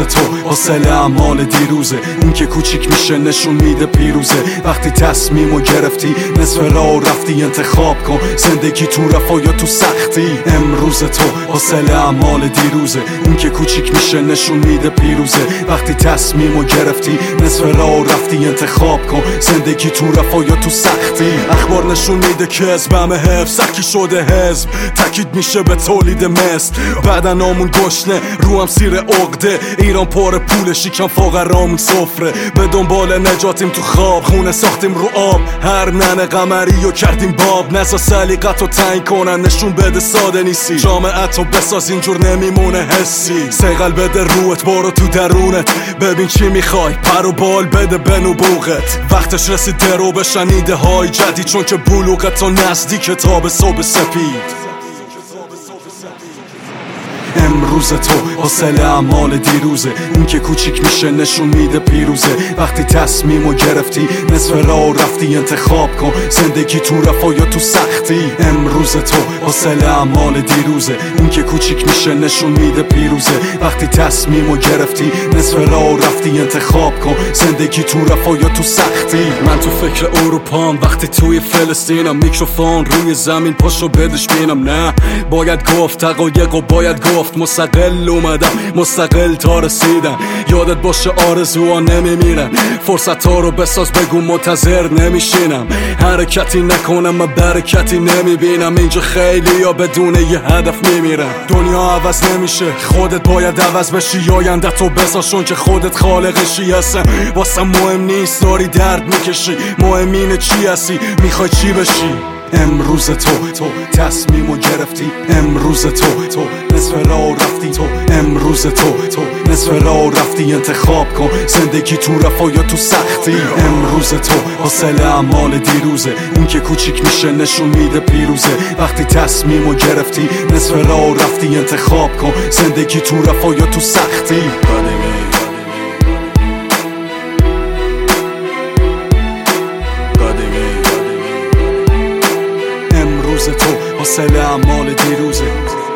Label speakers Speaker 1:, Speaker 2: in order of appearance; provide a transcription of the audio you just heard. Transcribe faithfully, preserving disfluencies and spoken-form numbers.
Speaker 1: تو حاصل اعمال دیروزه. اون که کوچیک میشه نشون میده پیروزه. وقتی تصمیمو گرفتی نصف راه رفتی، انتخاب کن زندگی تو رفا یا تو سختی. امروز تو حاصل اعمال دیروزه. اون که کوچیک میشه نشون میده پیروزه. وقتی تصمیمو گرفتی نصف راه رفتی، انتخاب کن زندگی تو رفا یا تو سختی. اخبار نشون میده که حزب همه حفظ سکی شده حزب، تاکید میشه به تولید مثل. بدنامون گشنه رو هم سیر عقده، ایران پر پول شیکم فقرامون سفره. به دنبال نجاتیم تو خواب، خونه ساختیم رو آب. هر ننه قمری و کردیم باب. نزا سلیقت رو تعیین کنن نشون بده ساده نیستی. جامعت رو بساز اینجور نمیمونه حسی. سیقل بده روت برو تو درونت، ببین چی میخوای پر و بال بده به نبوغت. وقتش رسیده رو بشن ایده های جدید، چون که بلوغت تا نزدیک تاب صبح سپید. امروز تو حاصل اعمال دیروزه. اون که کوچیک میشه نشون میده پیروزه. وقتی تصمیمو گرفتی نصف راه رفتی، انتخاب کن زندگی تو رفا یا تو سختی. امروز تو حاصل اعمال دیروزه. اون که کوچیک میشه نشون میده پیروزه. وقتی تصمیمو گرفتی نصف راه رفتی، انتخاب کن زندگی تو رفا یا تو سختی. من تو فکر اروپام وقتی توی فلسطینم، میکروفون روی زمین پاشو بدش بینم. نه باید گفت حقایق و باید گفت، مستقل اومدم مستقل تا رسیدم. یادت باشه آرزوها نمیمیرن، فرصت ها رو بساز بگو منتظر نمیشینم. حرکتی نکنم من برکتی نمیبینم. اینجا خیلی یا بدون یه هدف میمیرن. دنیا عوض نمیشه خودت باید عوض بشی. آیندت رو بسازشون که خودت خالقشی. هستم واسه مهم نیست داری درد میکشی، مهم اینه چی هستی میخوای چی بشی. امروز تو تو تصمیمو گرفتی. امروز تو تو نصف راه رفتی. تو امروز تو تو نصف راه رفتی، انتخاب کن زندگی تو رفا یا تو سختی. امروز تو حاصل اعمال دیروزه. اون که کوچیک میشه نشون میده پیروزه. وقتی تصمیمو گرفتی نصف راه رفتی، انتخاب کن زندگی تو رفا یا تو سختی. امروز تو حاصل اعمال دیروزه.